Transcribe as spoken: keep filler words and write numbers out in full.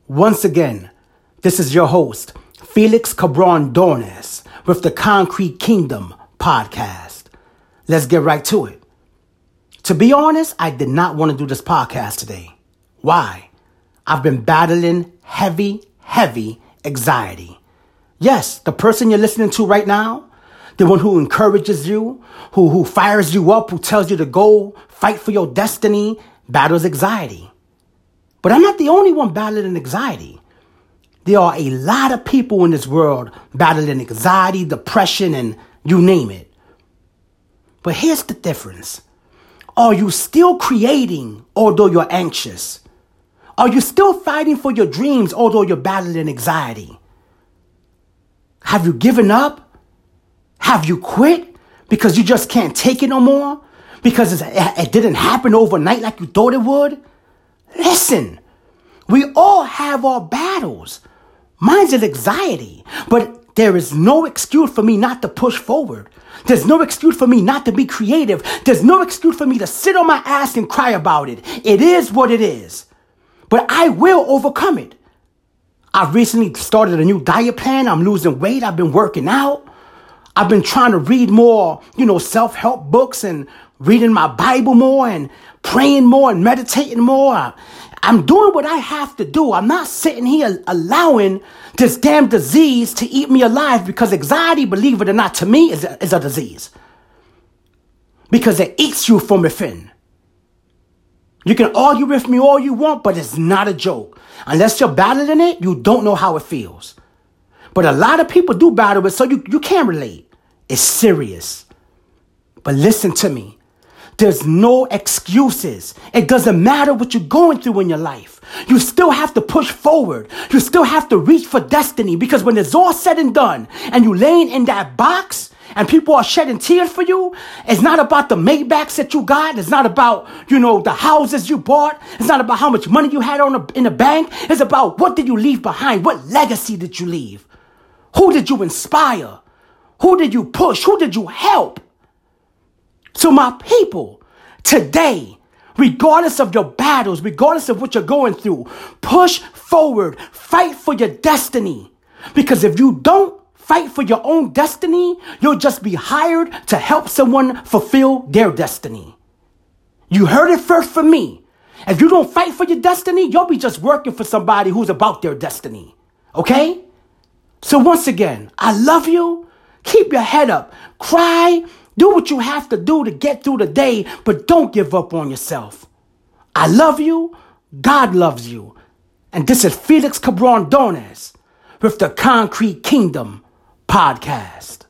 Once again, this is your host, Felix Cabron Dornes, with the Concrete Kingdom podcast. Let's get right to it. To be honest, I did not want to do this podcast today. Why? I've been battling heavy, heavy anxiety. Yes, the person you're listening to right now, the one who encourages you, who, who fires you up, who tells you to go fight for your destiny, battles anxiety. But I'm not the only one battling anxiety. There are a lot of people in this world battling anxiety, depression, and you name it. But here's the difference. Are you still creating although you're anxious? Are you still fighting for your dreams although you're battling anxiety? Have you given up? Have you quit because you just can't take it no more? Because it's, it didn't happen overnight like you thought it would? Listen, we all have our battles. Mine's an anxiety, but there is no excuse for me not to push forward. There's no excuse for me not to be creative. There's no excuse for me to sit on my ass and cry about it. It is what it is. But I will overcome it. I've recently started a new diet plan. I'm losing weight. I've been working out. I've been trying to read more, you know, self-help books and reading my Bible more and praying more and meditating more. I'm doing what I have to do. I'm not sitting here allowing this damn disease to eat me alive, because anxiety, believe it or not, to me is a, is a disease. Because it eats you from within. You can argue with me all you want, but it's not a joke. Unless you're battling it, you don't know how it feels. But a lot of people do battle it, so you, you can't relate. It's serious. But listen to me. There's no excuses. It doesn't matter what you're going through in your life. You still have to push forward. You still have to reach for destiny, because when it's all said and done and you laying in that box and people are shedding tears for you, it's not about the Maybachs that you got. It's not about, you know, the houses you bought. It's not about how much money you had on the, in the bank. It's about what did you leave behind? What legacy did you leave? Who did you inspire? Who did you push? Who did you help? So my people, today, regardless of your battles, regardless of what you're going through, push forward, fight for your destiny. Because if you don't fight for your own destiny, you'll just be hired to help someone fulfill their destiny. You heard it first from me. If you don't fight for your destiny, you'll be just working for somebody who's about their destiny. Okay? So once again, I love you. Keep your head up. Cry. Do what you have to do to get through the day, but don't give up on yourself. I love you. God loves you. And this is Felix Cabron Dornes with the Concrete Kingdom podcast.